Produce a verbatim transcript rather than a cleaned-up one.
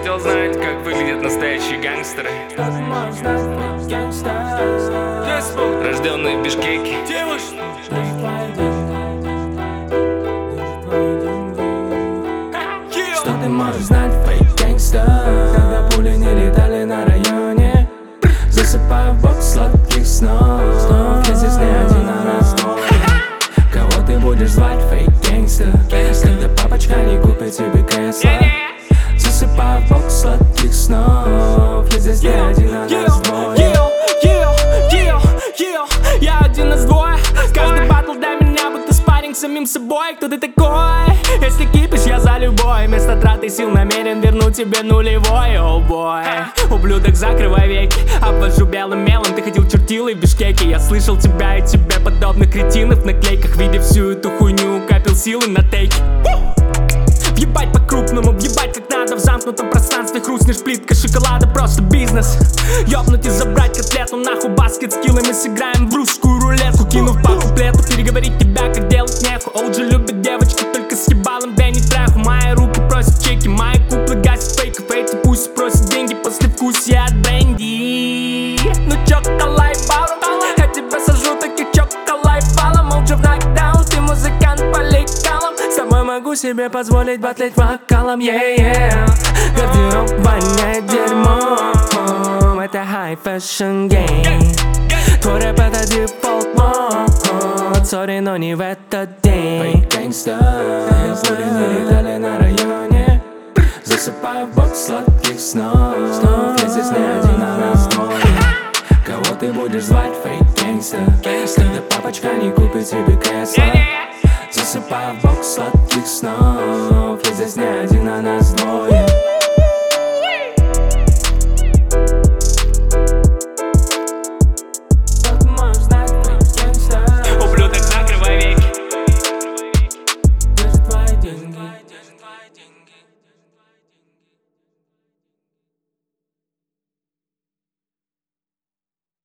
хотел знать, как выглядят настоящие гангстеры, рожденные в Бишкеке. Что ты можешь знать, фейк гангстер? Когда пули не летали на районе, засыпаю в бок сладких снов. Я здесь не один, а раз двое. Кого ты будешь звать, фейк гангстер? Когда папочка не купит тебе кресла. Засыпаю в бок сладких снов. Я здесь не один, а раз двое. Я один из двое. Каждый батл для меня будто спарринг с самим собой. Кто ты такой? Если кипишь, я за любой. Вместо траты сил намерен вернуть тебе нулевой. Оу бой, ублюдок, закрывай веки. Обвожу белым мелом, ты ходил чертилой в Бишкеке. Я слышал тебя и тебе подобных кретинов в наклейках. Видя всю эту хуйню, копил силы на тейке. Въебать по-крупному, въебать как надо. В замкнутом пространстве хрустнешь плиткой шоколада. Просто бизнес. Ёбнуть и забрать котлету. Нахуй баскет скиллы, мы сыграем в русскую рулетку. Кинув по куплету, переговорить тебя, как делать неху. Оуджи любит девочки только с ебалом Дэнни Треху. Мои руки просят чеки, мои куплы гасят фейков. Эти пусть просят деньги после вкусия от бренди. Ну чё, калай балом, я тебя сажу таких чё, калай балом. Оуджи в нокдаун, ты музыкант по лекалам. С тобой могу себе позволить батлить вокалом, yeah-yeah. Гардероб воняет дерьмом. Это high fashion game. Твой рэп это дефолт мод. Сори, но не в этот день. Фейк гангстер, пули не летали на районе. Засыпаю в бок сладких снов. Я здесь не один, а раз двое. Кого ты будешь звать, фейк гангстер? Когда папочка не купит тебе кресло. Засыпаю в бок сладких снов. Я здесь не один, а нас двое. Ублюдок, закрывай веки. Держи твои деньги.